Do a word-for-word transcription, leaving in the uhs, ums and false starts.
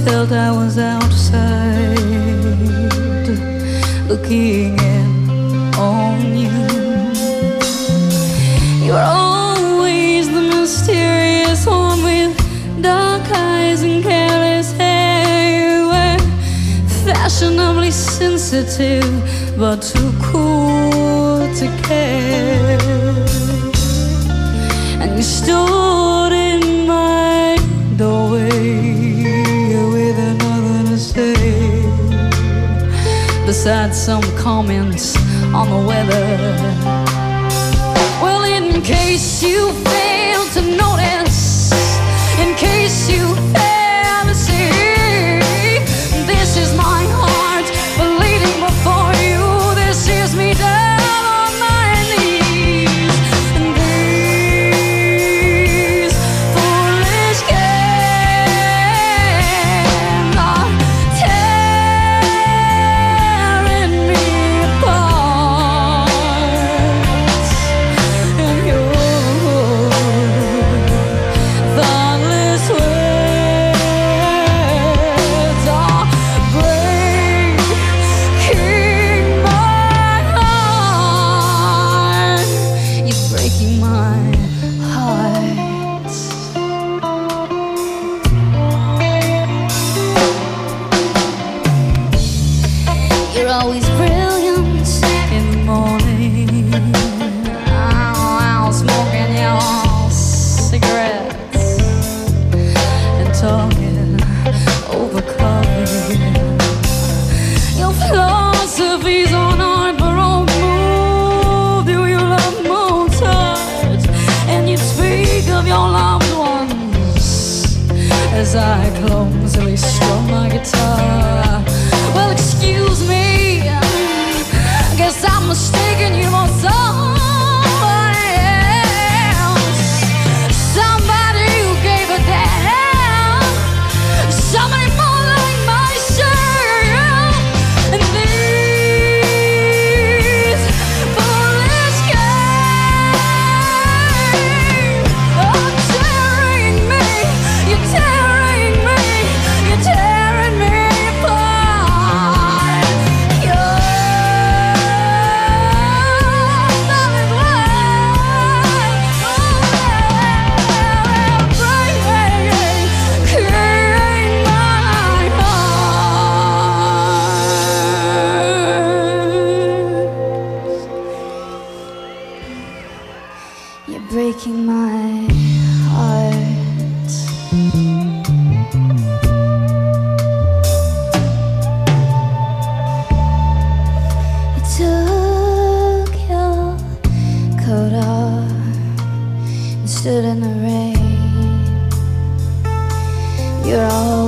felt I was outside, looking in on you. You're always the mysterious one with dark eyes and careless hair. You were fashionably sensitive, but too cool to care. And you stood in my doorway with nothing to say, besides some comments on the weather. Well, in case you fail to notice, in case you fail to see, this is my heart bleeding before you. This is me down on my knees. And these foolish games are tearing me apart. And your thoughtless words are breaking my heart. You're breaking my heart. You're always brilliant in the morning, while smoking your cigarettes and talking over coffee. Your philosophies on art baroque moved you. You love Mozart, and you speak of your loved ones as I clumsily strum my guitar. Well, excuse me, I guess I'm mistaken you for somebody else, somebody who gave a damn, somebody more like myself. And these foolish games are tearing me, you're tearing me, you're tearing me apart. Your thoughtless words, oh, breaking my heart. You're breaking my heart. You took your coat off and stood in the rain. You're all